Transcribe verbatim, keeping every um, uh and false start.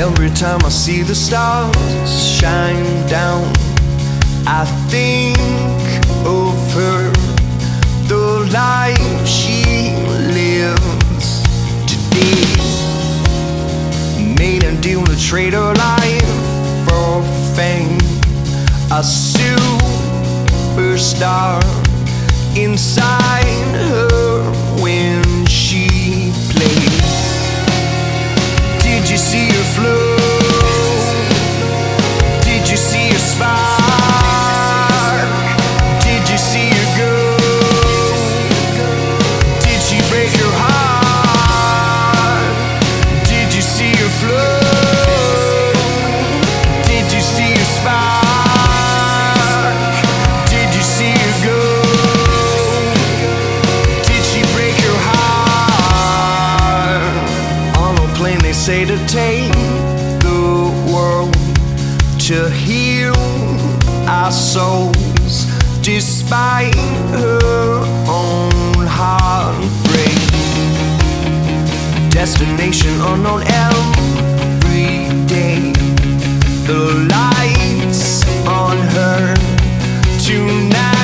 Every time I see the stars shine down, I think of her, the life she lives today. Made a deal to trade her life for fame, a superstar inside her when she played. Did you see her flow? Did you see her spark? Did you see her go? Did she break your heart? Did you see her flow? Did you see her spark? Did you see her go? Did she break your heart? On a plane they say to take the world to heal our souls, despite her own heartbreak. Destination unknown every day. The lights on her tonight.